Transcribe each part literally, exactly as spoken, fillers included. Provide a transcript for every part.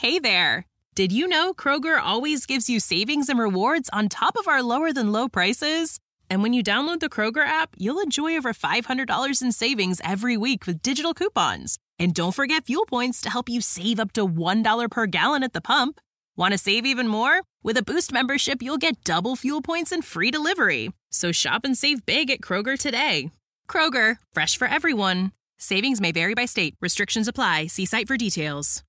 Hey there! Did you know Kroger always gives you savings and rewards on top of our lower-than-low prices? And when you download the Kroger app, you'll enjoy over five hundred dollars in savings every week with digital coupons. And don't forget fuel points to help you save up to one dollar per gallon at the pump. Want to save even more? With a Boost membership, you'll get double fuel points and free delivery. So shop and save big at Kroger today. Kroger, fresh for everyone. Savings may vary by state. Restrictions apply. See site for details.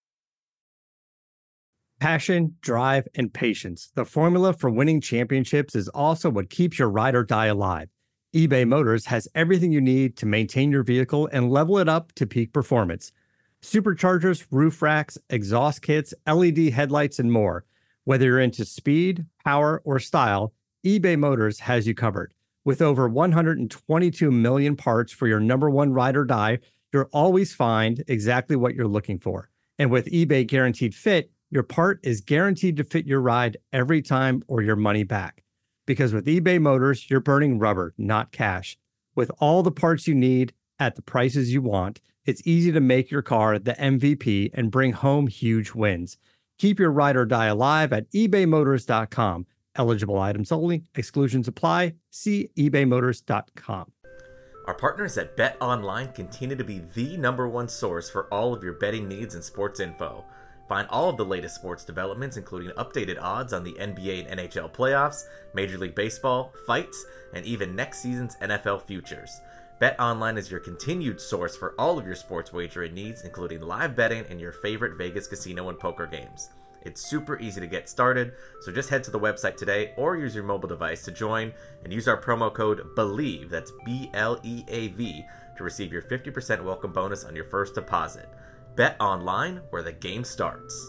Passion, drive, and patience. The formula for winning championships is also what keeps your ride or die alive. eBay Motors has everything you need to maintain your vehicle and level it up to peak performance. Superchargers, roof racks, exhaust kits, L E D headlights, and more. Whether you're into speed, power, or style, eBay Motors has you covered. With over one hundred twenty-two million parts for your number one ride or die, you'll always find exactly what you're looking for. And with eBay Guaranteed Fit, your part is guaranteed to fit your ride every time or your money back. Because with eBay Motors, you're burning rubber, not cash. With all the parts you need at the prices you want, it's easy to make your car the M V P and bring home huge wins. Keep your ride or die alive at ebay motors dot com. Eligible items only. Exclusions apply. See ebay motors dot com. Our partners at BetOnline continue to be the number one source for all of your betting needs and sports info. Find all of the latest sports developments, including updated odds on the N B A and N H L playoffs, Major League Baseball, fights, and even next season's N F L futures. BetOnline is your continued source for all of your sports wagering needs, including live betting and your favorite Vegas casino and poker games. It's super easy to get started, so just head to the website today or use your mobile device to join and use our promo code BELIEVE, that's B L E A V, to receive your fifty percent welcome bonus on your first deposit. Bet online, where the game starts.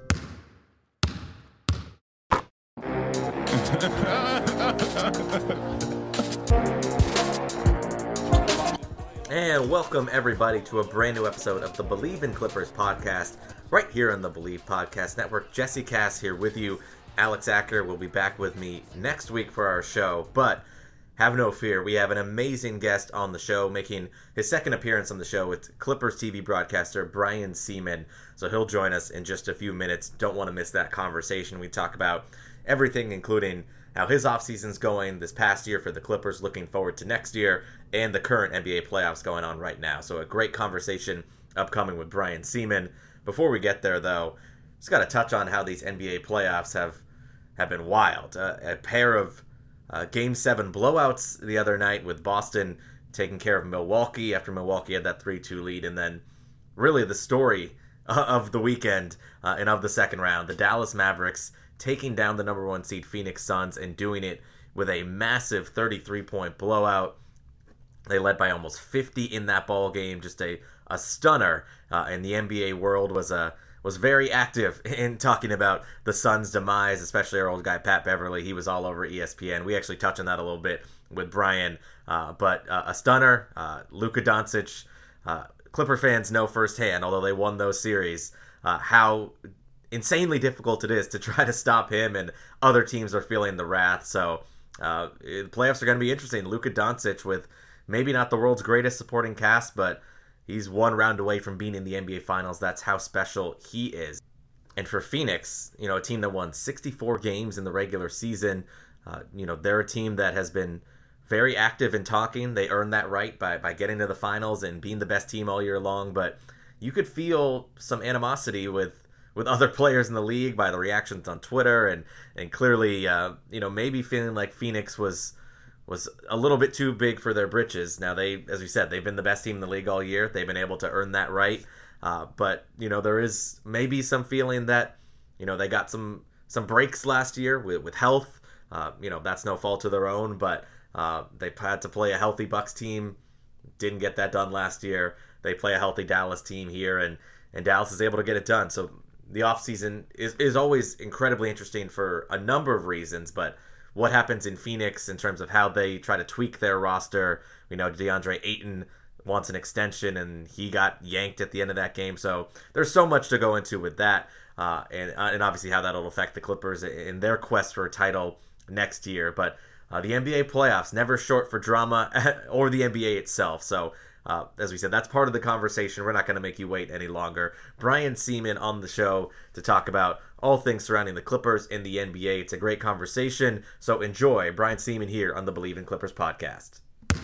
And welcome everybody to a brand new episode of the Believe in Clippers podcast, right here on the Believe Podcast Network. Jesse Cass here with you. Alex Acker will be back with me next week for our show, but have no fear, we have an amazing guest on the show, making his second appearance on the show with Clippers T V broadcaster Brian Sieman. So he'll join us in just a few minutes. Don't want to miss that conversation. We talk about everything, including how his offseason's going this past year for the Clippers, looking forward to next year, and the current N B A playoffs going on right now. So a great conversation upcoming with Brian Sieman. Before we get there, though, just got to touch on how these N B A playoffs have, have been wild. Uh, a pair of Uh, Game seven blowouts the other night, with Boston taking care of Milwaukee after Milwaukee had that three two lead. And then really the story of the weekend uh, and of the second round, the Dallas Mavericks taking down the number one seed Phoenix Suns and doing it with a massive thirty-three point blowout. They led by almost fifty in that ball game. Just a, a stunner. Uh, and the N B A world was a was very active in talking about the Suns' demise, especially our old guy Pat Beverly. He was all over E S P N. We actually touched on that a little bit with Brian. Uh, but uh, a stunner, uh, Luka Doncic, uh, Clipper fans know firsthand, although they won those series, uh, how insanely difficult it is to try to stop him, and other teams are feeling the wrath. So uh, the playoffs are going to be interesting. Luka Doncic, with maybe not the world's greatest supporting cast, but he's one round away from being in the N B A Finals. That's how special he is. And for Phoenix, you know, a team that won sixty-four games in the regular season, uh, you know, they're a team that has been very active in talking. They earned that right by, by getting to the finals and being the best team all year long. But you could feel some animosity with, with other players in the league by the reactions on Twitter, and, and clearly, uh, you know, maybe feeling like Phoenix was was a little bit too big for their britches. Now, they, as we said, they've been the best team in the league all year. They've been able to earn that right. Uh, but, you know, there is maybe some feeling that, you know, they got some some breaks last year with, with health. Uh, you know, that's no fault of their own, but uh, they had to play a healthy Bucks team. Didn't get that done last year. They play a healthy Dallas team here, and, and Dallas is able to get it done. So the offseason is, is always incredibly interesting for a number of reasons, but what happens in Phoenix in terms of how they try to tweak their roster. We know DeAndre Ayton wants an extension, and he got yanked at the end of that game. So there's so much to go into with that, uh, and uh, and obviously how that'll affect the Clippers in their quest for a title next year. But uh, the N B A playoffs, never short for drama, or the N B A itself. So uh, as we said, that's part of the conversation. We're not going to make you wait any longer. Brian Sieman on the show to talk about all things surrounding the Clippers in the N B A. It's a great conversation, so enjoy. Brian Sieman here on the Believe in Clippers podcast.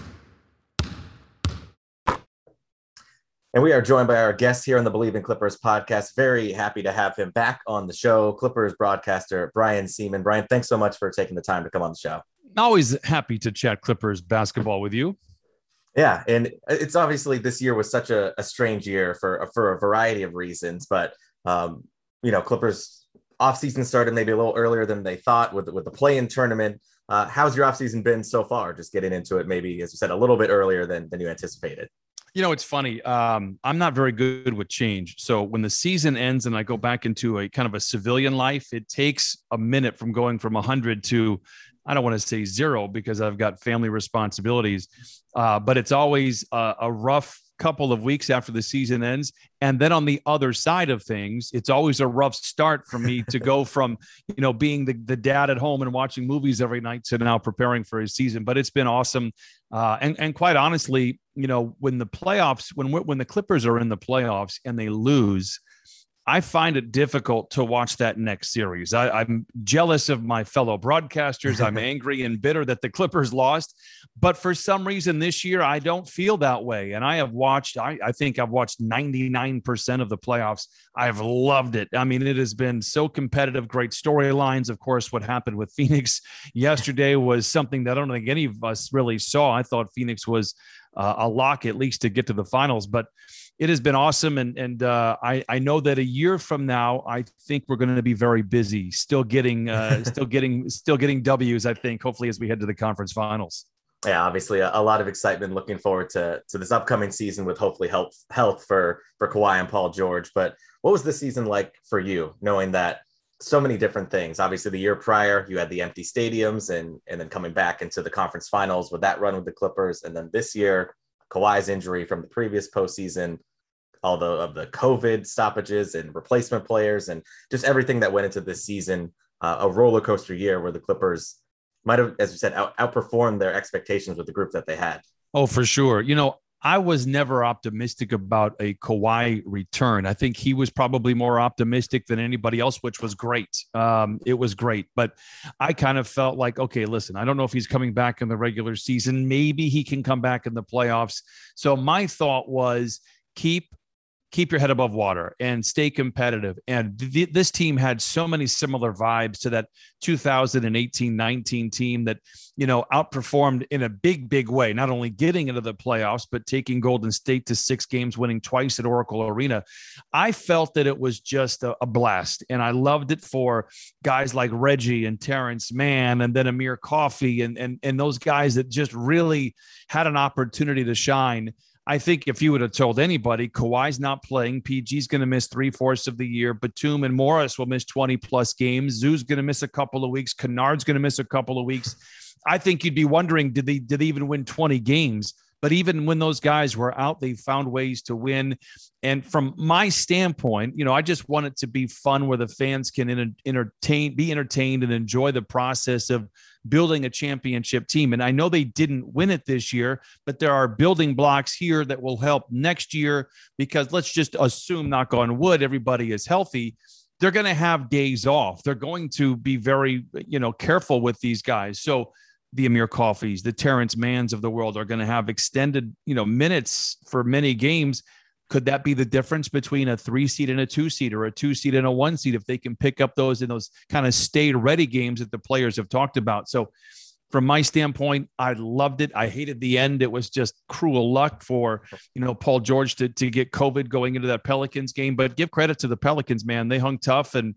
And we are joined by our guest here on the Believe in Clippers podcast. Very happy to have him back on the show, Clippers broadcaster Brian Sieman. Brian, thanks so much for taking the time to come on the show. Always happy to chat Clippers basketball with you. Yeah, and it's obviously this year was such a, a strange year for, for a variety of reasons, but, um, you know, Clippers offseason started maybe a little earlier than they thought with, with the play-in tournament. Uh, how's your offseason been so far? Just getting into it maybe, as you said, a little bit earlier than, than you anticipated. You know, it's funny. Um, I'm not very good with change. So when the season ends and I go back into a kind of a civilian life, it takes a minute from going from one hundred to, I don't want to say zero because I've got family responsibilities, uh, but it's always a, a rough couple of weeks after the season ends. And then on the other side of things, it's always a rough start for me to go from, you know, being the, the dad at home and watching movies every night to now preparing for his season. But it's been awesome. Uh, and, and quite honestly, you know, when the playoffs, when when the Clippers are in the playoffs and they lose, I find it difficult to watch that next series. I, I'm jealous of my fellow broadcasters. I'm angry and bitter that the Clippers lost. But for some reason this year, I don't feel that way. And I have watched, I, I think I've watched ninety-nine percent of the playoffs. I've loved it. I mean, it has been so competitive, great storylines. Of course, what happened with Phoenix yesterday was something that I don't think any of us really saw. I thought Phoenix was uh, a lock, at least to get to the finals. But it has been awesome. And, and uh, I, I know that a year from now, I think we're going to be very busy, still getting, uh, still getting, still getting W's, I think, hopefully as we head to the conference finals. Yeah, obviously a, a lot of excitement looking forward to, to this upcoming season with hopefully health, health for, for Kawhi and Paul George. But what was the season like for you, knowing that so many different things? Obviously the year prior, you had the empty stadiums and, and then coming back into the conference finals with that run with the Clippers. And then this year, Kawhi's injury from the previous postseason, all the of the COVID stoppages and replacement players and just everything that went into this season, uh, a roller coaster year where the Clippers might have, as you said, out, outperformed their expectations with the group that they had. Oh, for sure. You know, I was never optimistic about a Kawhi return. I think he was probably more optimistic than anybody else, which was great. Um, it was great. But I kind of felt like, okay, listen, I don't know if he's coming back in the regular season. Maybe he can come back in the playoffs. So my thought was keep keep your head above water and stay competitive. And th- this team had so many similar vibes to that two thousand eighteen nineteen team that, you know, outperformed in a big, big way, not only getting into the playoffs, but taking Golden State to six games, winning twice at Oracle Arena. I felt that it was just a, a blast. And I loved it for guys like Reggie and Terrence Mann, and then Amir Coffey and, and, and those guys that just really had an opportunity to shine. I think if you would have told anybody, Kawhi's not playing, P G's going to miss three-fourths of the year, Batum and Morris will miss twenty-plus games, Zoo's going to miss a couple of weeks, Kennard's going to miss a couple of weeks, I think you'd be wondering, did they, did they even win twenty games? But even when those guys were out, they found ways to win. And from my standpoint, you know, I just want it to be fun where the fans can enter- entertain, be entertained and enjoy the process of building a championship team. And I know they didn't win it this year, but there are building blocks here that will help next year, because let's just assume, knock on wood, everybody is healthy. They're going to have days off. They're going to be very, you know, careful with these guys. So the Amir Coffeys, the Terrence Manns of the world are going to have extended, you know, minutes for many games. Could that be the difference between a three seed and a two seed, or a two seed and a one seed, if they can pick up those in those kind of stay ready games that the players have talked about? So from my standpoint, I loved it. I hated the end. It was just cruel luck for, you know, Paul George to, to get COVID going into that Pelicans game, but give credit to the Pelicans, man. They hung tough. And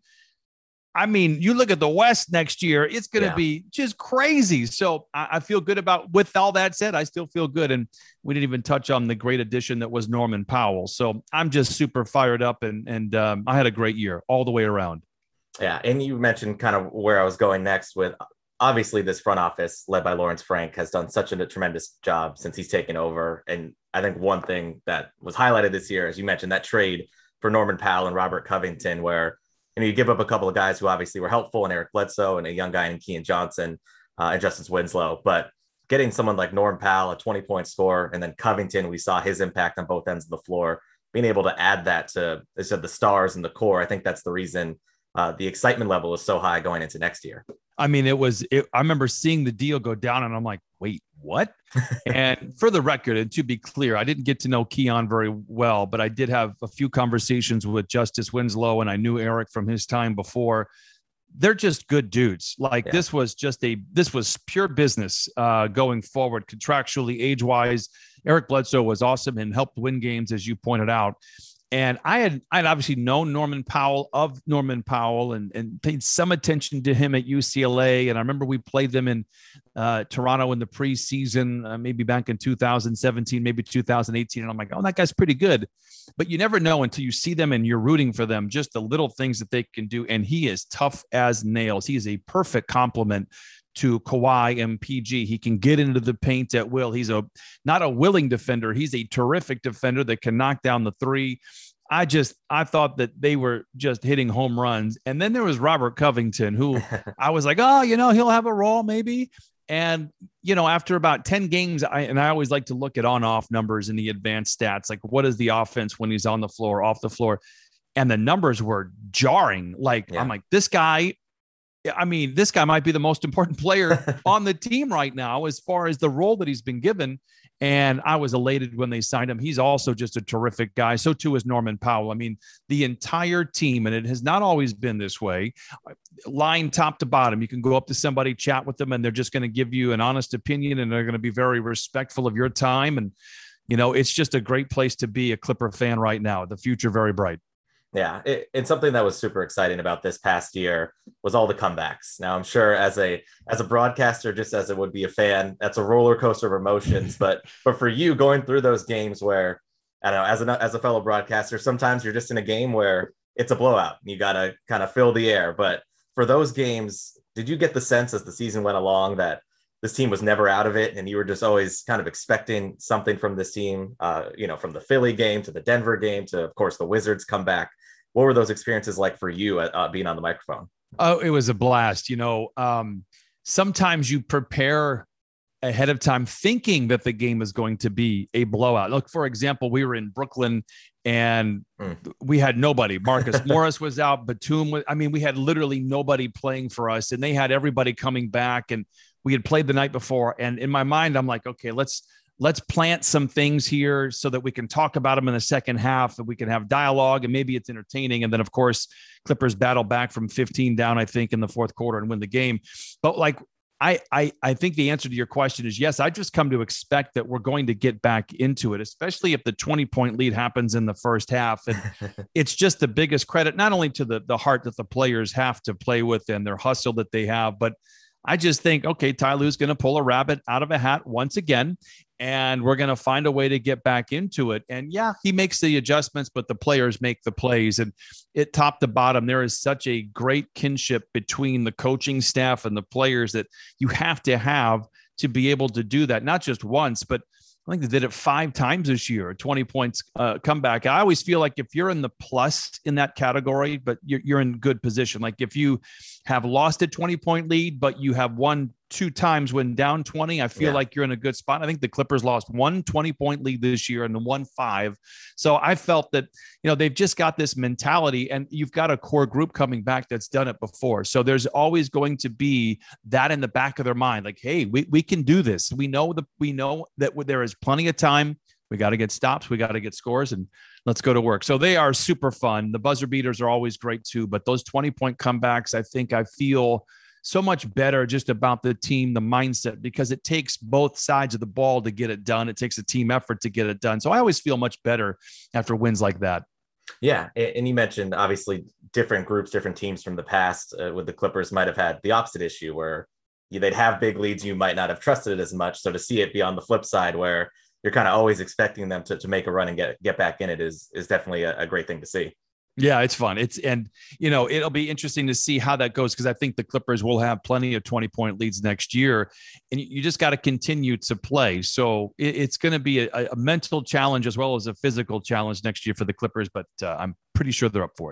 I mean, you look at the West next year, it's going to yeah. be just crazy. So I, I feel good about, with all that said, I still feel good. And we didn't even touch on the great addition that was Norman Powell. So I'm just super fired up, and, and um, I had a great year all the way around. Yeah. And you mentioned kind of where I was going next with, obviously this front office led by Lawrence Frank has done such a tremendous job since he's taken over. And I think one thing that was highlighted this year, as you mentioned, that trade for Norman Powell and Robert Covington, where you know, you give up a couple of guys who obviously were helpful, and Eric Bledsoe and a young guy in Keon Johnson uh, and Justice Winslow, but getting someone like Norm Powell, a twenty point scorer, and then Covington, we saw his impact on both ends of the floor. Being able to add that to, as I said, the stars and the core, I think that's the reason uh, the excitement level is so high going into next year. I mean, it was, it, I remember seeing the deal go down and I'm like, wait, what? And for the record, and to be clear, I didn't get to know Keon very well, but I did have a few conversations with Justice Winslow, and I knew Eric from his time before. They're just good dudes. Like yeah. this was just a, this was pure business uh, going forward, contractually, age wise. Eric Bledsoe was awesome and helped win games, as you pointed out. And I had, I'd obviously known Norman Powell of Norman Powell and, and paid some attention to him at U C L A. And I remember we played them in uh, Toronto in the preseason, uh, maybe back in two thousand seventeen, maybe two thousand eighteen. And I'm like, oh, that guy's pretty good. But you never know until you see them and you're rooting for them, just the little things that they can do. And he is tough as nails. He is a perfect complement to Kawhi and P G. He can get into the paint at will. He's a not a willing defender. He's a terrific defender that can knock down the three. I just, I thought that they were just hitting home runs. And then there was Robert Covington, who I was like, oh, you know, he'll have a role maybe. And, you know, after about ten games, I, and I always like to look at on-off numbers in the advanced stats, like what is the offense when he's on the floor, off the floor. And the numbers were jarring. Like, yeah. I'm like, this guy, I mean, this guy might be the most important player on the team right now as far as the role that he's been given. And I was elated when they signed him. He's also just a terrific guy. So too is Norman Powell. I mean, the entire team, and it has not always been this way, line top to bottom. You can go up to somebody, chat with them, and they're just going to give you an honest opinion, and they're going to be very respectful of your time. And, you know, it's just a great place to be a Clipper fan right now. The future, very bright. Yeah, it, it's something that was super exciting about this past year was all the comebacks. Now, I'm sure as a as a broadcaster, just as it would be a fan, that's a roller coaster of emotions. but but for you, going through those games where, I don't know, as a as a fellow broadcaster, sometimes you're just in a game where it's a blowout. You got to kind of fill the air. But for those games, did you get the sense as the season went along that this team was never out of it, and you were just always kind of expecting something from this team? Uh, you know, from the Philly game to the Denver game to, of course, the Wizards comeback. What were those experiences like for you at uh, being on the microphone? Oh, it was a blast. You know, um, sometimes you prepare ahead of time thinking that the game is going to be a blowout. Look, for example, we were in Brooklyn and mm. we had nobody. Marcus Morris was out. Batum was, I mean, we had literally nobody playing for us, and they had everybody coming back, and we had played the night before. And in my mind, I'm like, okay, let's, let's plant some things here so that we can talk about them in the second half, and we can have dialogue, and maybe it's entertaining. And then, of course, Clippers battle back from fifteen down, I think, in the fourth quarter and win the game. But like, I, I, I think the answer to your question is yes. I just come to expect that we're going to get back into it, especially if the twenty point lead happens in the first half. And it's just the biggest credit, not only to the, the heart that the players have to play with and their hustle that they have, but I just think, okay, Ty Lue's going to pull a rabbit out of a hat once again, and we're going to find a way to get back into it. And yeah, he makes the adjustments, but the players make the plays. And it top to bottom, there is such a great kinship between the coaching staff and the players that you have to have to be able to do that, not just once, but I think they did it five times this year, a twenty points uh, comeback. I always feel like if you're in the plus in that category, but you're, you're in good position. Like if you have lost a twenty point lead, but you have won two times when down twenty, I feel yeah. like you're in a good spot. I think the Clippers lost one twenty point lead this year and then won five. So I felt that, you know, they've just got this mentality, and you've got a core group coming back that's done it before. So there's always going to be that in the back of their mind. Like, hey, we, we can do this. We know that we know that there is plenty of time. We got to get stops. We got to get scores, and let's go to work. So they are super fun. The buzzer beaters are always great too, but those twenty point comebacks, I think I feel so much better just about the team, the mindset, because it takes both sides of the ball to get it done. It takes a team effort to get it done. So I always feel much better after wins like that. Yeah. And you mentioned obviously different groups, different teams from the past uh, with the Clippers might have had the opposite issue where they'd have big leads. You might not have trusted it as much. So to see it be on the flip side where you're kind of always expecting them to, to make a run and get, get back in it is, is definitely a, a great thing to see. Yeah, it's fun. It's, and, you know, it'll be interesting to see how that goes, because I think the Clippers will have plenty of twenty point leads next year, and you just got to continue to play. So it, it's going to be a, a mental challenge as well as a physical challenge next year for the Clippers, but uh, I'm pretty sure they're up for it.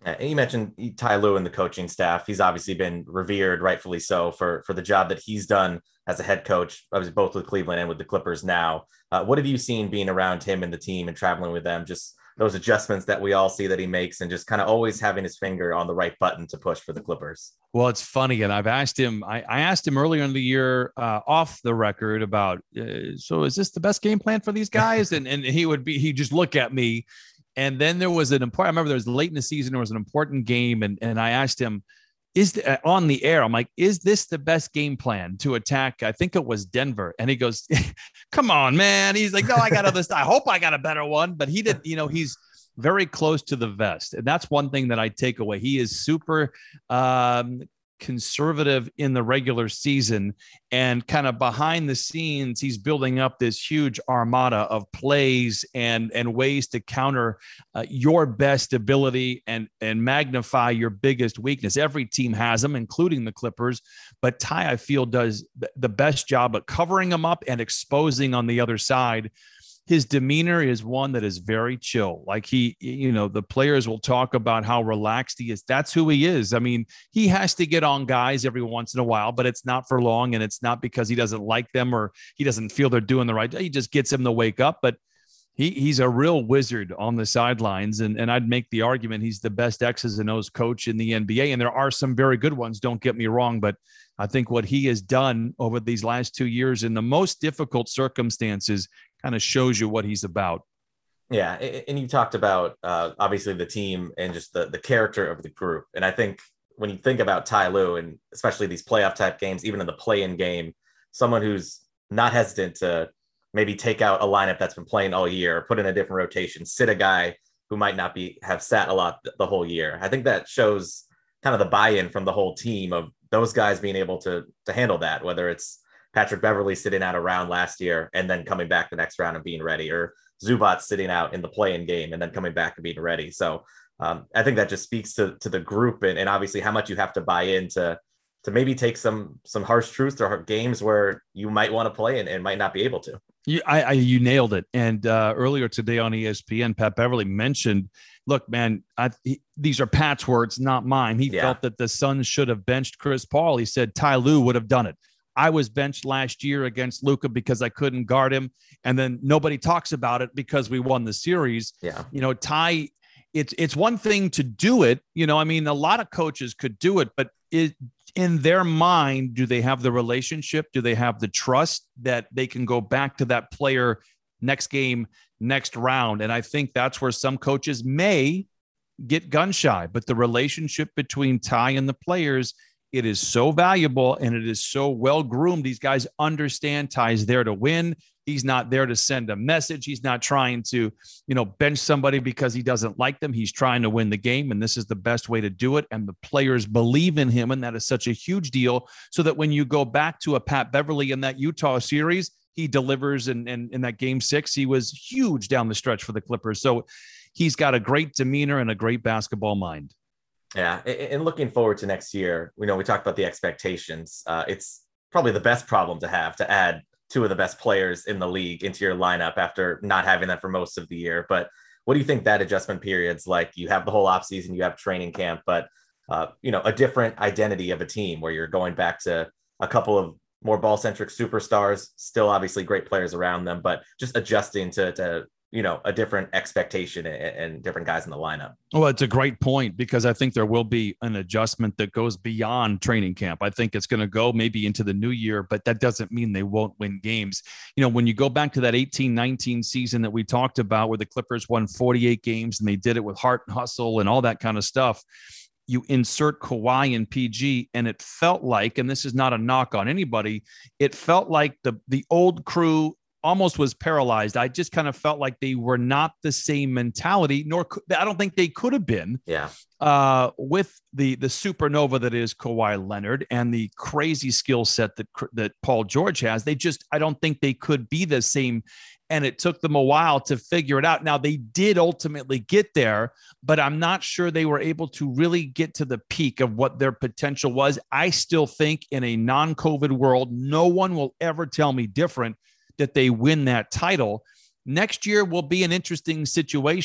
And you mentioned Ty Lue and the coaching staff. He's obviously been revered, rightfully so, for, for the job that he's done as a head coach, obviously both with Cleveland and with the Clippers now. Uh, what have you seen being around him and the team and traveling with them? Just those adjustments that we all see that he makes and just kind of always having his finger on the right button to push for the Clippers. Well, it's funny. And I've asked him, I, I asked him earlier in the year uh, off the record about, uh, so is this the best game plan for these guys? and and he would be, he'd just look at me. And then there was an important, I remember there was late in the season, there was an important game. And, and I asked him, is the, uh, on the air, I'm like, is this the best game plan to attack? I think it was Denver. And he goes, come on, man. He's like, no, I got other stuff. I hope I got a better one. But he did, you know, he's very close to the vest. And that's one thing that I take away. He is super um, conservative in the regular season, and kind of behind the scenes, he's building up this huge armada of plays and, and ways to counter uh, your best ability and, and magnify your biggest weakness. Every team has them, including the Clippers, but Ty, I feel, does the best job at covering them up and exposing on the other side. His demeanor is one that is very chill. Like he, you know, the players will talk about how relaxed he is. That's who he is. I mean, he has to get on guys every once in a while, but it's not for long. And it's not because he doesn't like them or he doesn't feel they're doing the right. He just gets them to wake up. But he he's a real wizard on the sidelines. And, and I'd make the argument he's the best X's and O's coach in the N B A. And there are some very good ones, don't get me wrong. But I think what he has done over these last two years in the most difficult circumstances kind of shows you what he's about. Yeah. And you talked about uh, obviously the team and just the, the character of the group. And I think when you think about Ty Lue and especially these playoff type games, even in the play-in game, someone who's not hesitant to maybe take out a lineup that's been playing all year, put in a different rotation, sit a guy who might not be have sat a lot the whole year. I think that shows kind of the buy-in from the whole team of those guys being able to to handle that, whether it's Patrick Beverley sitting out a round last year and then coming back the next round and being ready, or Zubac sitting out in the play-in game and then coming back and being ready. So um, I think that just speaks to, to the group and, and obviously how much you have to buy into to maybe take some some harsh truths or games where you might want to play and, and might not be able to. You, I, I, you nailed it. And uh, earlier today on E S P N, Pat Beverley mentioned, look, man, I, he, these are Pat's words, not mine. He yeah. felt that the Suns should have benched Chris Paul. He said Ty Lue would have done it. I was benched last year against Luka because I couldn't guard him. And then nobody talks about it because we won the series. Yeah. You know, Ty, it's, it's one thing to do it. You know, I mean, a lot of coaches could do it, but it, in their mind, do they have the relationship? Do they have the trust that they can go back to that player next game, next round? And I think that's where some coaches may get gun shy, but the relationship between Ty and the players, it is so valuable and it is so well groomed. These guys understand Ty's there to win. He's not there to send a message. He's not trying to, you know, bench somebody because he doesn't like them. He's trying to win the game, and this is the best way to do it. And the players believe in him, and that is such a huge deal. So that when you go back to a Pat Beverley in that Utah series, he delivers. And in, in, in that game six, he was huge down the stretch for the Clippers. So he's got a great demeanor and a great basketball mind. Yeah. And looking forward to next year, we know we talked about the expectations. Uh, it's probably the best problem to have, to add two of the best players in the league into your lineup after not having them for most of the year. But what do you think that adjustment period's like? You have the whole offseason, you have training camp, but uh, you know, a different identity of a team where you're going back to a couple of more ball-centric superstars, still obviously great players around them, but just adjusting to, to you know, a different expectation and, and different guys in the lineup. Well, it's a great point because I think there will be an adjustment that goes beyond training camp. I think it's going to go maybe into the new year, but that doesn't mean they won't win games. You know, when you go back to that eighteen nineteen season that we talked about where the Clippers won forty-eight games and they did it with heart and hustle and all that kind of stuff, you insert Kawhi and P G, and it felt like, and this is not a knock on anybody, it felt like the the old crew almost was paralyzed. I just kind of felt like they were not the same mentality, nor I don't think they could have been. Yeah. Uh, with the the supernova that is Kawhi Leonard and the crazy skill set that that Paul George has, they just I don't think they could be the same. And it took them a while to figure it out. Now they did ultimately get there, but I'm not sure they were able to really get to the peak of what their potential was. I still think in a non-COVID world, no one will ever tell me different, that they win that title. Next year will be an interesting situation.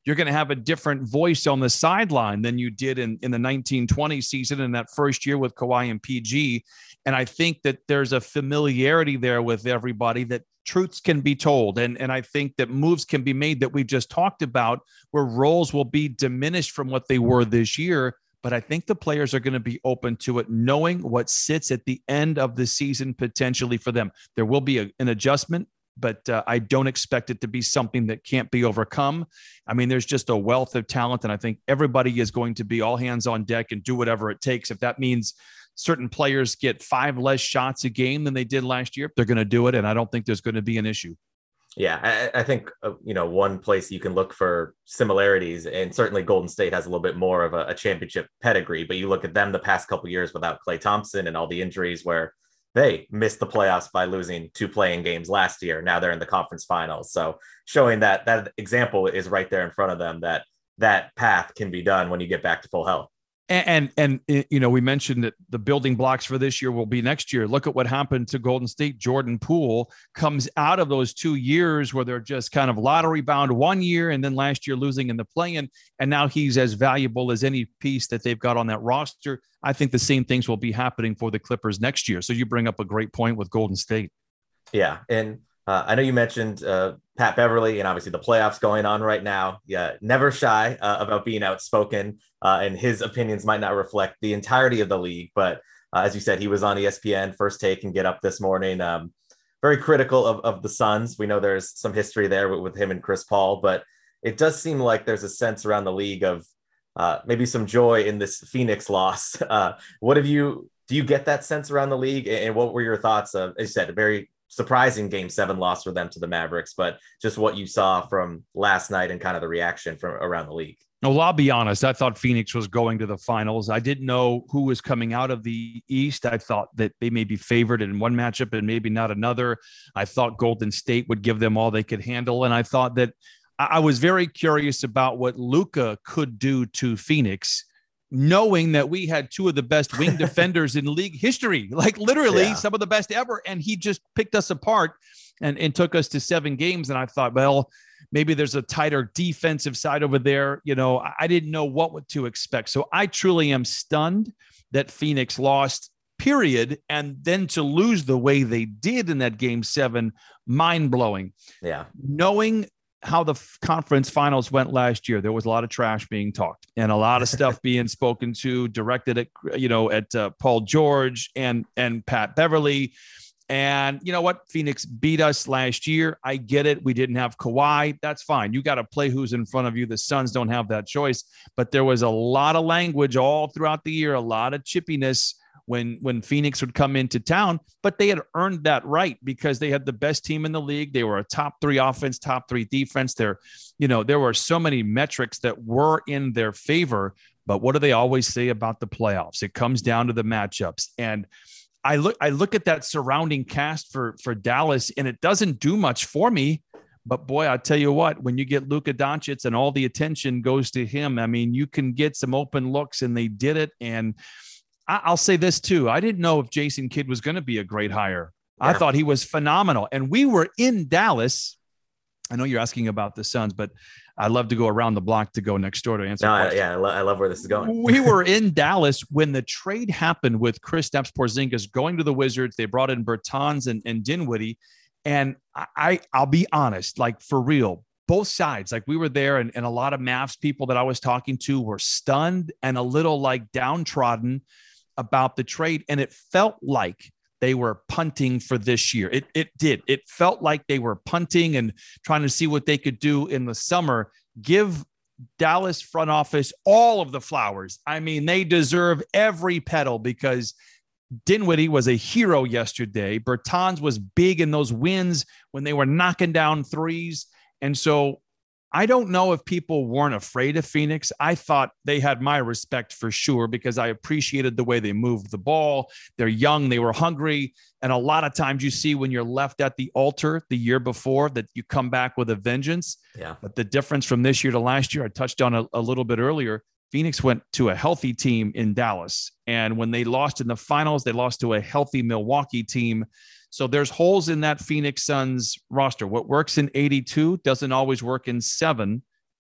You're going to have a different voice on the sideline than you did in, in the nineteen twenty season in that first year with Kawhi and P G. And I think that there's a familiarity there with everybody that truths can be told. And, and I think that moves can be made that we just talked about where roles will be diminished from what they were this year. But I think the players are going to be open to it, knowing what sits at the end of the season potentially for them. There will be a, an adjustment, but uh, I don't expect it to be something that can't be overcome. I mean, there's just a wealth of talent, and I think everybody is going to be all hands on deck and do whatever it takes. If that means certain players get five less shots a game than they did last year, they're going to do it, and I don't think there's going to be an issue. Yeah, I, I think, uh, you know, one place you can look for similarities, and certainly Golden State has a little bit more of a, a championship pedigree, but you look at them the past couple of years without Klay Thompson and all the injuries where they missed the playoffs by losing two playing games last year. Now they're in the conference finals. So showing that that example is right there in front of them, that that path can be done when you get back to full health. And, and, and, you know, we mentioned that the building blocks for this year will be next year. Look at what happened to Golden State. Jordan Poole comes out of those two years where they're just kind of lottery bound one year and then last year losing in the play-in. And now he's as valuable as any piece that they've got on that roster. I think the same things will be happening for the Clippers next year. So you bring up a great point with Golden State. Yeah. And uh, I know you mentioned uh, Pat Beverly and obviously the playoffs going on right now. Yeah. Never shy uh, about being outspoken. Uh, and his opinions might not reflect the entirety of the league. But uh, as you said, he was on E S P N First Take and Get Up this morning. Um, very critical of, of the Suns. We know there's some history there with, with him and Chris Paul, but it does seem like there's a sense around the league of uh, maybe some joy in this Phoenix loss. Uh, what have you, do you get that sense around the league? And what were your thoughts of, as you said, a very surprising game seven loss for them to the Mavericks, but just what you saw from last night and kind of the reaction from around the league? Well, I'll be honest. I thought Phoenix was going to the finals. I didn't know who was coming out of the East. I thought that they may be favored in one matchup and maybe not another. I thought Golden State would give them all they could handle. And I thought that I was very curious about what Luka could do to Phoenix, knowing that we had two of the best wing defenders in league history, like literally yeah. some of the best ever. And he just picked us apart and, and took us to seven games. And I thought, well, maybe there's a tighter defensive side over there. You know, I didn't know what to expect. So I truly am stunned that Phoenix lost, period. And then to lose the way they did in that game seven, mind blowing. Yeah. Knowing how the conference finals went last year, there was a lot of trash being talked and a lot of stuff being spoken to, directed at, you know, at uh, Paul George and, and Pat Beverly. And you know what? Phoenix beat us last year. I get it. We didn't have Kawhi. That's fine. You got to play who's in front of you. The Suns don't have that choice. But there was a lot of language all throughout the year, a lot of chippiness when, when Phoenix would come into town. But they had earned that right because they had the best team in the league. They were a top three offense, top three defense. There, you know, there were so many metrics that were in their favor. But what do they always say about the playoffs? It comes down to the matchups. And I look, I look at that surrounding cast for, for Dallas, and it doesn't do much for me. But boy, I'll tell you what, when you get Luka Doncic and all the attention goes to him, I mean, you can get some open looks, and they did it. And I, I'll say this too. I didn't know if Jason Kidd was going to be a great hire. Yeah. I thought he was phenomenal. And we were in Dallas. I know you're asking about the Suns, but I love to go around the block to go next door to answer. No, I, yeah, I, lo- I love where this is going. We were in Dallas when the trade happened with Kristaps Porzingis going to the Wizards. They brought in Bertans and, and Dinwiddie. And I, I'll be honest, like for real, both sides, like we were there and, and a lot of Mavs people that I was talking to were stunned and a little like downtrodden about the trade. And it felt like they were punting for this year. It it did. It felt like they were punting and trying to see what they could do in the summer. Give Dallas front office all of the flowers. I mean, they deserve every petal because Dinwiddie was a hero yesterday. Bertans was big in those wins when they were knocking down threes. And so I don't know if people weren't afraid of Phoenix. I thought they had my respect for sure because I appreciated the way they moved the ball. They're young, they were hungry. And a lot of times you see when you're left at the altar the year before that you come back with a vengeance. Yeah. But the difference from this year to last year, I touched on a, a little bit earlier, Phoenix went to a healthy team in Dallas. And when they lost in the finals, they lost to a healthy Milwaukee team. So there's holes in that Phoenix Suns roster. What works in eighty-two doesn't always work in seven.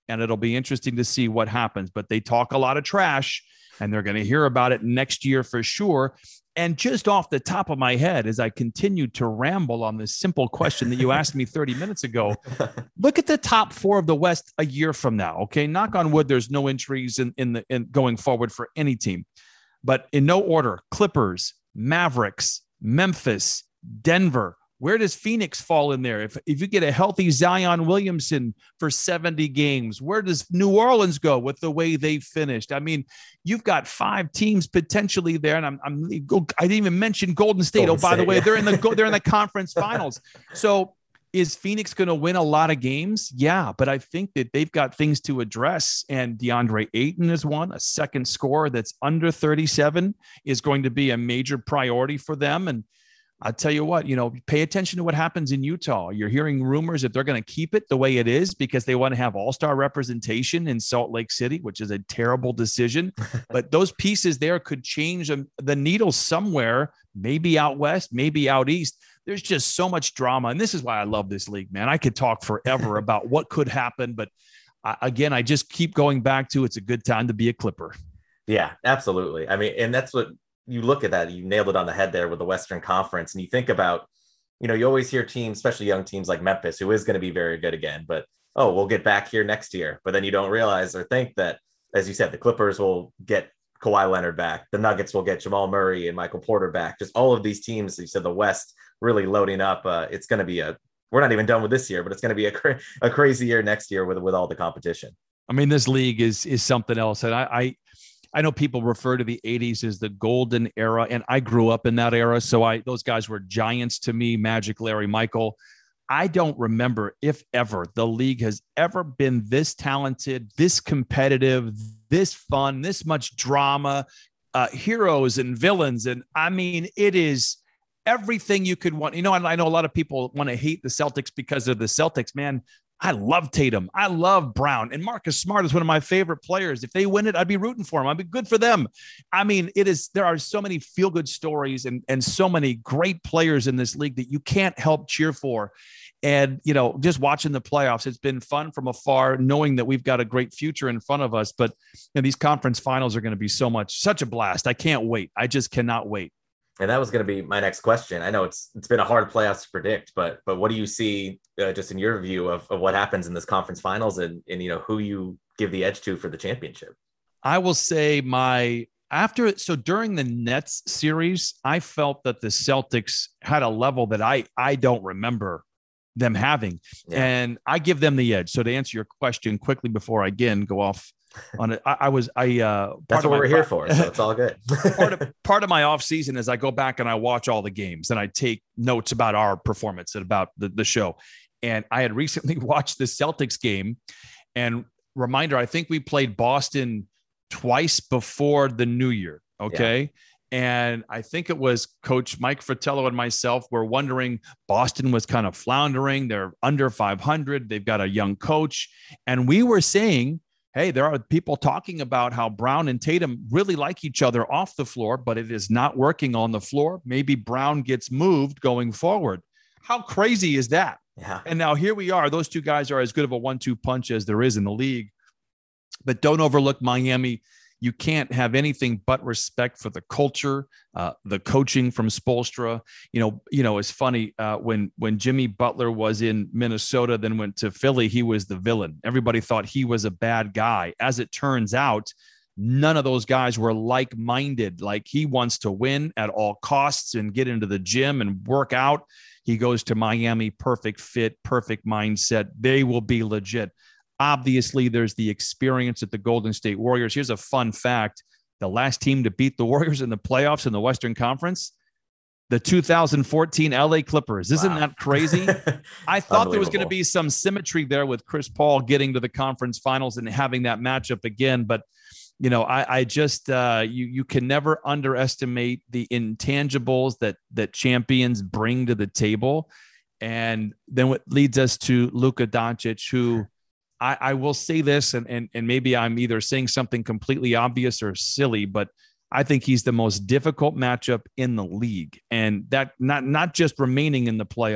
and it'll be interesting to see what happens. But they talk a lot of trash, and they're going to hear about it next year for sure. And just off the top of my head, as I continue to ramble on this simple question that you asked me thirty minutes ago, look at the top four of the West a year from now. Okay, knock on wood, there's no injuries in, in the in going forward for any team. But in no order: Clippers, Mavericks, Memphis, Denver. Where does Phoenix fall in there? If if you get a healthy Zion Williamson for seventy games, where does New Orleans go with the way they finished? I mean, you've got five teams potentially there, and I'm, I'm I didn't even mention Golden State. Golden oh, by State, the way, yeah. they're in the they're in the conference finals. So, is Phoenix going to win a lot of games? Yeah, but I think that they've got things to address. And DeAndre Ayton is one, a second scorer that's under thirty-seven is going to be a major priority for them. And I'll tell you what, you know, pay attention to what happens in Utah. You're hearing rumors that they're going to keep it the way it is because they want to have all-star representation in Salt Lake City, which is a terrible decision. But those pieces there could change the needle somewhere, maybe out west, maybe out east. There's just so much drama. And this is why I love this league, man. I could talk forever about what could happen. But I, again, I just keep going back to it's a good time to be a Clipper. Yeah, absolutely. I mean, and that's what, you look at that, you nailed it on the head there with the Western Conference. And you think about, you know, you always hear teams, especially young teams like Memphis, who is going to be very good again, but, oh, we'll get back here next year. But then you don't realize or think that, as you said, the Clippers will get Kawhi Leonard back. The Nuggets will get Jamal Murray and Michael Porter back. Just all of these teams, you said the West really loading up. Uh, it's going to be a, we're not even done with this year, but it's going to be a, cra- a crazy year next year with, with all the competition. I mean, this league is, is something else. And I, I, I know people refer to the eighties as the golden era, and I grew up in that era. So I, those guys were giants to me, Magic, Larry, Michael. I don't remember, if ever, the league has ever been this talented, this competitive, this fun, this much drama, uh, heroes and villains. And I mean, it is everything you could want. You know, I know a lot of people want to hate the Celtics because of the Celtics, man. I love Tatum. I love Brown. And Marcus Smart is one of my favorite players. If they win it, I'd be rooting for them. I'd be good for them. I mean, it is, there are so many feel-good stories and, and so many great players in this league that you can't help cheer for. And, you know, just watching the playoffs, it's been fun from afar, knowing that we've got a great future in front of us. But you know, these conference finals are going to be so much, such a blast. I can't wait. I just cannot wait. And that was going to be my next question. I know it's it's been a hard playoffs to predict, but but what do you see uh, just in your view of, of what happens in this conference finals and, and, you know, who you give the edge to for the championship? I will say my after. So during the Nets series, I felt that the Celtics had a level that I I don't remember them having. Yeah. And I give them the edge. So to answer your question quickly before I again go off on it, I, I was I uh that's what my, we're here for, so it's all good. part of part of my off season is I go back and I watch all the games and I take notes about our performance and about the, the show. And I had recently watched the Celtics game, and reminder, I think we played Boston twice before the new year. Okay. Yeah. And I think it was Coach Mike Fratello and myself were wondering, Boston was kind of floundering. They're under five hundred. They've got a young coach. And we were saying, hey, there are people talking about how Brown and Tatum really like each other off the floor, but it is not working on the floor. Maybe Brown gets moved going forward. How crazy is that? Yeah. And now here we are. Those two guys are as good of a one two punch as there is in the league. But don't overlook Miami. You can't have anything but respect for the culture, uh, the coaching from Spoelstra. You know, you know, it's funny uh, when when Jimmy Butler was in Minnesota, then went to Philly, he was the villain. Everybody thought he was a bad guy. As it turns out, none of those guys were like-minded. Like, he wants to win at all costs and get into the gym and work out. He goes to Miami, perfect fit, perfect mindset. They will be legit. Obviously, there's the experience at the Golden State Warriors. Here's a fun fact. The last team to beat the Warriors in the playoffs in the Western Conference, the two thousand fourteen L A Clippers. Isn't wow. that crazy? I thought there was going to be some symmetry there with Chris Paul getting to the conference finals and having that matchup again. But, you know, I, I just uh, you you can never underestimate the intangibles that that champions bring to the table. And then what leads us to Luka Doncic, who I, I will say this, and, and and maybe I'm either saying something completely obvious or silly, but I think he's the most difficult matchup in the league. And that not not just remaining in the playoffs,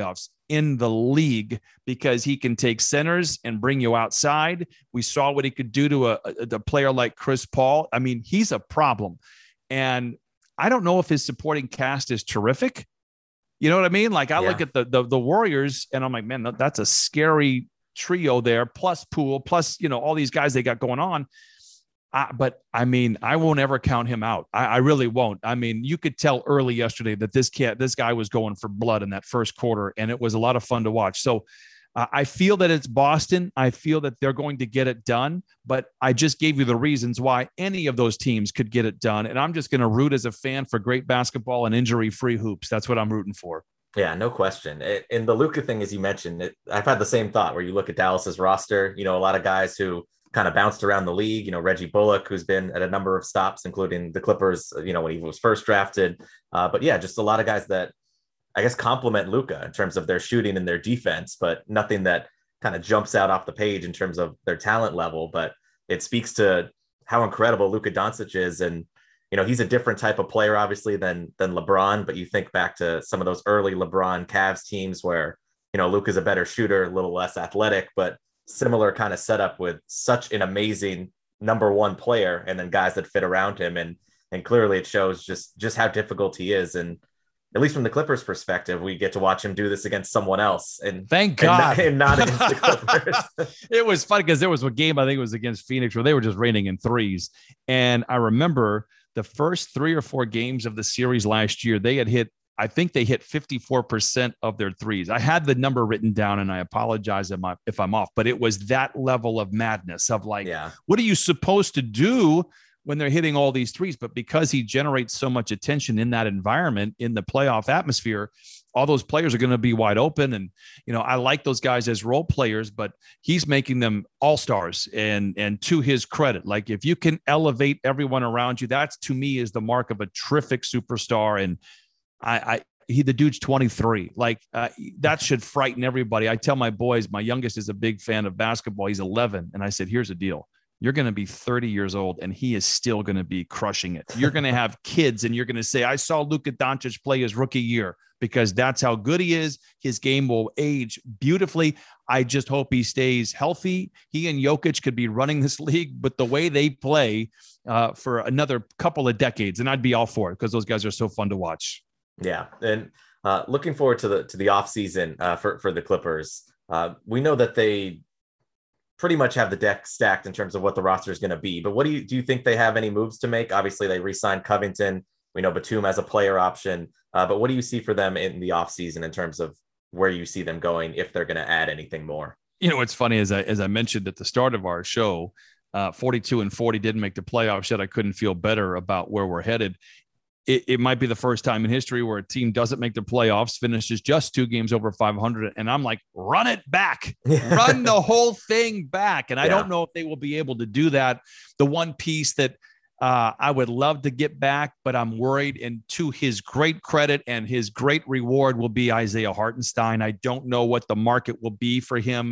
in the league because he can take centers and bring you outside. We saw what he could do to a, a, a player like Chris Paul. I mean, he's a problem. And I don't know if his supporting cast is terrific. You know what I mean? Like I yeah. look at the, the the Warriors and I'm like, man, that's a scary trio there, plus Poole, plus, you know, all these guys they got going on. Uh, but I mean, I won't ever count him out. I, I really won't. I mean, you could tell early yesterday that this cat, this guy was going for blood in that first quarter, and it was a lot of fun to watch. So uh, I feel that it's Boston. I feel that they're going to get it done, but I just gave you the reasons why any of those teams could get it done. And I'm just going to root as a fan for great basketball and injury-free hoops. That's what I'm rooting for. Yeah, no question. It, and the Luka thing, as you mentioned, it, I've had the same thought where you look at Dallas's roster, you know, a lot of guys who kind of bounced around the league, you know, Reggie Bullock, who's been at a number of stops, including the Clippers, you know, when he was first drafted. Uh, but yeah, just a lot of guys that I guess complement Luka in terms of their shooting and their defense, but nothing that kind of jumps out off the page in terms of their talent level. But it speaks to how incredible Luka Doncic is. And, you know, he's a different type of player, obviously, than than LeBron. But you think back to some of those early LeBron Cavs teams where, you know, Luka's a better shooter, a little less athletic, but similar kind of setup with such an amazing number one player and then guys that fit around him. And and clearly it shows just just how difficult he is. And at least from the Clippers perspective, we get to watch him do this against someone else. And thank God. And not, and not against the Clippers. It was funny because there was a game, I think it was against Phoenix, where they were just raining in threes. And I remember the first three or four games of the series last year, they had hit, I think they hit fifty-four percent of their threes. I had the number written down and I apologize if, I, if I'm off, but it was that level of madness of like, yeah. what are you supposed to do when they're hitting all these threes? But because he generates so much attention in that environment, in the playoff atmosphere, all those players are going to be wide open. And, you know, I like those guys as role players, but he's making them all-stars. And, and to his credit, like if you can elevate everyone around you, that's to me is the mark of a terrific superstar. And I, I he, the dude's twenty-three. Like uh, that should frighten everybody. I tell my boys, my youngest is a big fan of basketball. He's eleven. And I said, here's the deal. You're going to be thirty years old and he is still going to be crushing it. You're going to have kids and you're going to say, I saw Luka Doncic play his rookie year, because that's how good he is. His game will age beautifully. I just hope he stays healthy. He and Jokic could be running this league, but the way they play uh, for another couple of decades, and I'd be all for it because those guys are so fun to watch. Yeah. And uh, looking forward to the, to the offseason uh, for, for the Clippers. Uh, we know that they pretty much have the deck stacked in terms of what the roster is going to be, but what do you, do you think they have any moves to make? Obviously they re-signed Covington. We know Batum as a player option, uh, but what do you see for them in the offseason in terms of where you see them going, if they're going to add anything more? You know, what's funny is I, as I mentioned at the start of our show, uh, forty-two and forty didn't make the playoffs yet. I couldn't feel better about where we're headed. It, it might be the first time in history where a team doesn't make the playoffs, finishes just two games over five hundred. And I'm like, run it back, run the whole thing back. And I yeah. don't know if they will be able to do that. The one piece that uh, I would love to get back, but I'm worried, and to his great credit and his great reward will be Isaiah Hartenstein. I don't know what the market will be for him.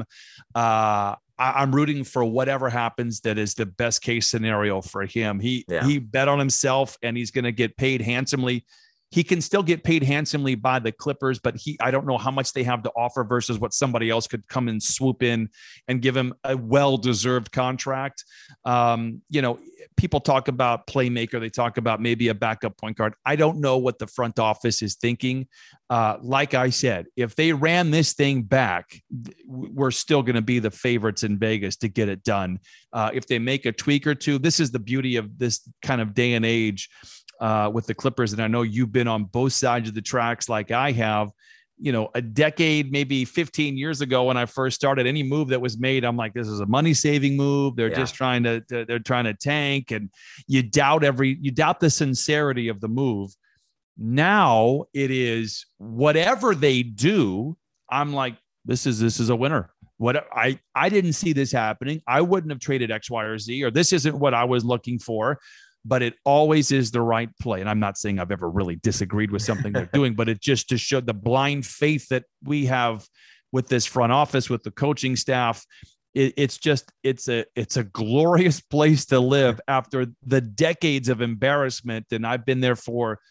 Uh, I'm rooting for whatever happens that is the best case scenario for him. He yeah. he bet on himself and he's going to get paid handsomely. He can still get paid handsomely by the Clippers, but he I don't know how much they have to offer versus what somebody else could come and swoop in and give him a well-deserved contract. Um, you know, people talk about playmaker. They talk about maybe a backup point guard. I don't know what the front office is thinking. Uh, like I said, if they ran this thing back, we're still going to be the favorites in Vegas to get it done. Uh, if they make a tweak or two, this is the beauty of this kind of day and age uh, with the Clippers. And I know you've been on both sides of the tracks like I have. You know, a decade, maybe fifteen years ago when I first started, any move that was made, I'm like, this is a money saving move. They're yeah. just trying to, to, they're trying to tank, and you doubt every, you doubt the sincerity of the move. Now it is whatever they do. I'm like, this is, this is a winner. What I, I didn't see this happening. I wouldn't have traded X, Y, or Z, or this isn't what I was looking for. But it always is the right play. And I'm not saying I've ever really disagreed with something they're doing, but it just to show the blind faith that we have with this front office, with the coaching staff. It, it's just, it's a, it's a glorious place to live after the decades of embarrassment. And I've been there for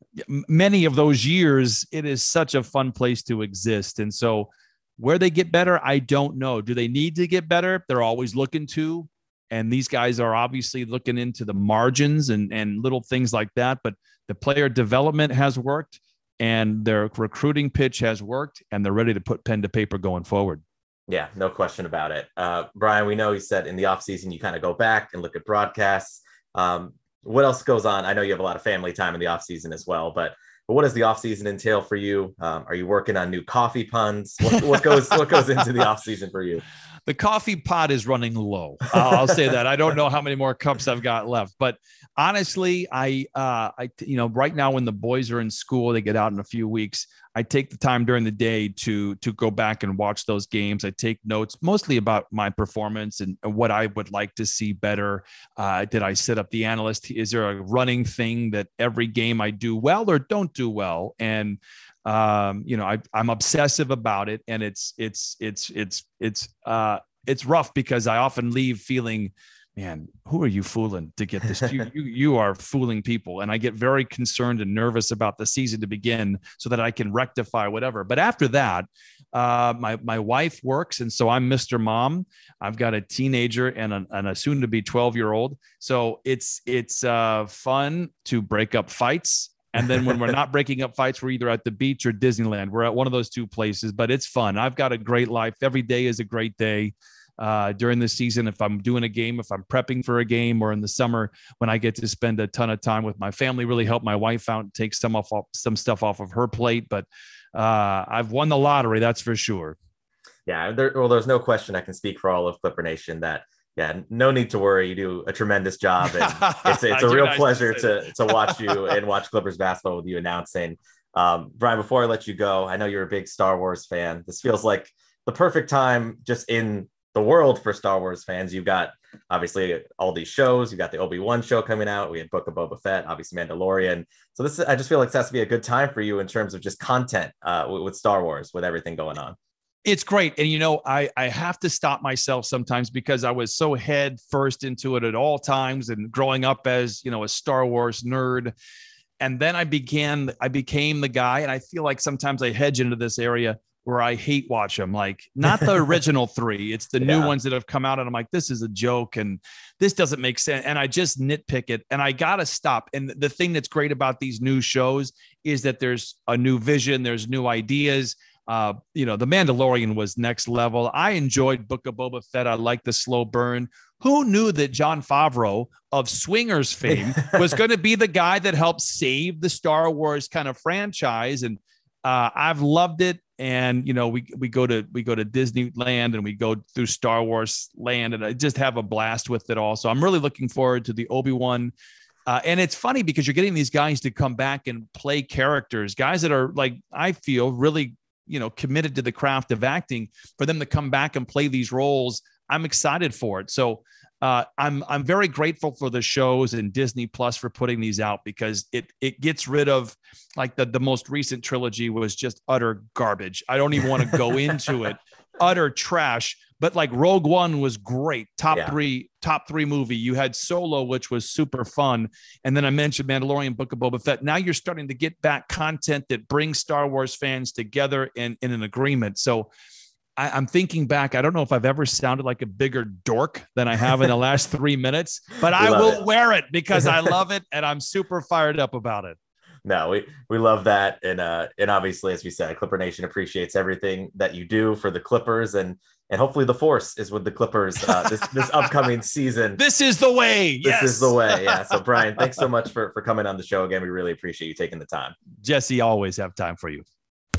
many of those years, it is such a fun place to exist. And so where they get better, I don't know. Do they need to get better? They're always looking to. And these guys are obviously looking into the margins and, and little things like that. But the player development has worked and their recruiting pitch has worked, and they're ready to put pen to paper going forward. Yeah, no question about it. Uh, Brian, we know you said in the offseason you kind of go back and look at broadcasts. Um, what else goes on? I know you have a lot of family time in the offseason as well, but But what does the offseason entail for you? Um, are you working on new coffee puns? What, what goes what goes into the offseason for you? The coffee pot is running low. I'll, I'll say that. I don't know how many more cups I've got left, but honestly, I, uh, I, you know, right now when the boys are in school, they get out in a few weeks. I take the time during the day to to go back and watch those games. I take notes mostly about my performance and what I would like to see better. Uh, did I set up the analyst? Is there a running thing that every game I do well or don't do well? And um, you know, I, I'm obsessive about it, and it's it's it's it's it's uh, it's rough because I often leave feeling, man, who are you fooling to get this? You, you, you are fooling people. And I get very concerned and nervous about the season to begin so that I can rectify whatever. But after that, uh, my, my wife works. And so I'm Mister Mom. I've got a teenager and a, and a soon to be twelve year old. So it's, it's uh, fun to break up fights. And then when we're not breaking up fights, we're either at the beach or Disneyland. We're at one of those two places, but it's fun. I've got a great life. Every day is a great day. Uh, during the season, if I'm doing a game, if I'm prepping for a game, or in the summer when I get to spend a ton of time with my family, really help my wife out and take some off some stuff off of her plate. But uh, I've won the lottery, that's for sure. Yeah, there, well, there's no question I can speak for all of Clipper Nation that, yeah, no need to worry. You do a tremendous job. And it's, it's a real nice pleasure to, to, to watch you and watch Clippers basketball with you announcing. Um, Brian, before I let you go, I know you're a big Star Wars fan. This feels like the perfect time just in the world for Star Wars fans. You've got obviously all these shows. You've got the Obi-Wan show coming out. We had Book of Boba Fett, obviously Mandalorian. So this, I just feel like this has to be a good time for you in terms of just content uh, with, with Star Wars, with everything going on. It's great. And, you know, I, I have to stop myself sometimes because I was so head first into it at all times and growing up as, you know, a Star Wars nerd. And then I began, I became the guy. And I feel like sometimes I hedge into this area where I hate watch them, like not the original three. It's the yeah. new ones that have come out. And I'm like, this is a joke and this doesn't make sense. And I just nitpick it and I got to stop. And the thing that's great about these new shows is that there's a new vision. There's new ideas. Uh, you know, The Mandalorian was next level. I enjoyed Book of Boba Fett. I like the slow burn. Who knew that Jon Favreau of Swingers fame was going to be the guy that helped save the Star Wars kind of franchise? And uh, I've loved it. And, you know, we, we go to, we go to Disneyland and we go through Star Wars land and I just have a blast with it all. So I'm really looking forward to the Obi-Wan. Uh, and it's funny because you're getting these guys to come back and play characters, guys that are like, I feel really, you know, committed to the craft of acting, for them to come back and play these roles. I'm excited for it. So uh, I'm, I'm very grateful for the shows and Disney Plus for putting these out because it, it gets rid of like the, the most recent trilogy was just utter garbage. I don't even want to go into it. Utter trash. But like Rogue One was great. Top yeah. three, top three movie. You had Solo, which was super fun. And then I mentioned Mandalorian, Book of Boba Fett. Now you're starting to get back content that brings Star Wars fans together in, in an agreement. So I, I'm thinking back. I don't know if I've ever sounded like a bigger dork than I have in the last three minutes, but I will it. wear it because I love it. And I'm super fired up about it. No, we, we love that. And, uh, and obviously, as we said, Clipper Nation appreciates everything that you do for the Clippers, and, and hopefully the Force is with the Clippers uh, this, this upcoming season. This is the way. This yes. is the way. Yeah. So Brian, thanks so much for, for coming on the show again. We really appreciate you taking the time. Jesse, always have time for you.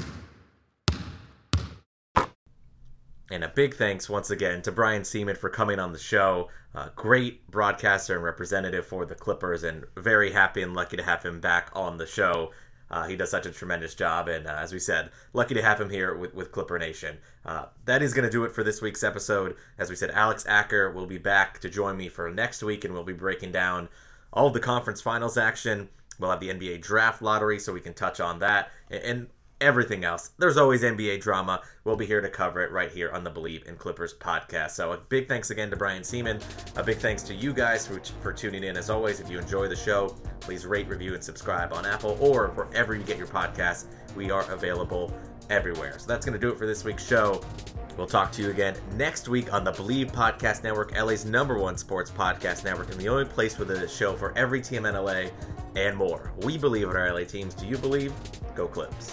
And a big thanks once again to Brian Sieman for coming on the show. Uh, great broadcaster and representative for the Clippers, and very happy and lucky to have him back on the show. Uh, he does such a tremendous job, and uh, as we said, lucky to have him here with, with Clipper Nation. Uh, that is going to do it for this week's episode. As we said, Alex Acker will be back to join me for next week, and we'll be breaking down all of the conference finals action. We'll have the N B A draft lottery, so we can touch on that. And, and everything else. There's always N B A drama. We'll be here to cover it right here on the Believe in Clippers podcast. So a big thanks again to Brian Sieman. A big thanks to you guys for, for tuning in. As always, if you enjoy the show, please rate, review, and subscribe on Apple or wherever you get your podcasts. We are available everywhere. So that's going to do it for this week's show. We'll talk to you again next week on the Believe Podcast Network, L A's number one sports podcast network, and the only place with a show for every team in L A and more. We believe in our L A teams. Do you believe? Go Clips.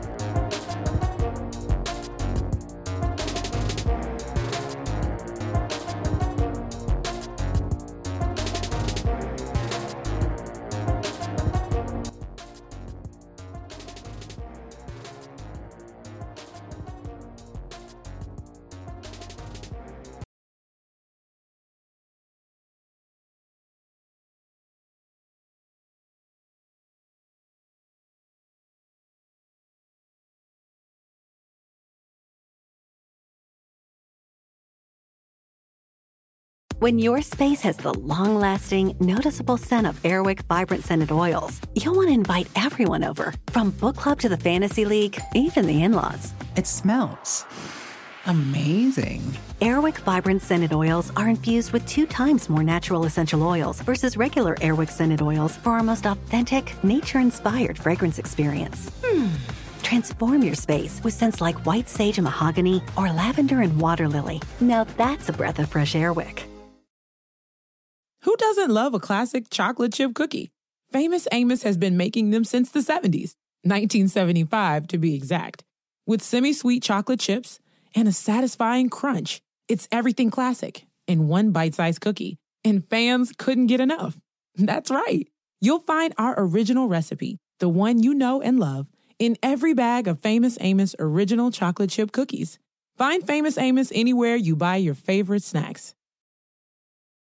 When your space has the long-lasting, noticeable scent of Airwick Vibrant Scented Oils, you'll want to invite everyone over, from book club to the fantasy league, even the in-laws. It smells amazing. Airwick Vibrant Scented Oils are infused with two times more natural essential oils versus regular Airwick Scented Oils for our most authentic, nature-inspired fragrance experience. Hmm. Transform your space with scents like white sage and mahogany or lavender and water lily. Now that's a breath of fresh Airwick. Who doesn't love a classic chocolate chip cookie? Famous Amos has been making them since the seventies, nineteen seventy-five to be exact. With semi-sweet chocolate chips and a satisfying crunch, it's everything classic in one bite-sized cookie, and fans couldn't get enough. That's right. You'll find our original recipe, the one you know and love, in every bag of Famous Amos original chocolate chip cookies. Find Famous Amos anywhere you buy your favorite snacks.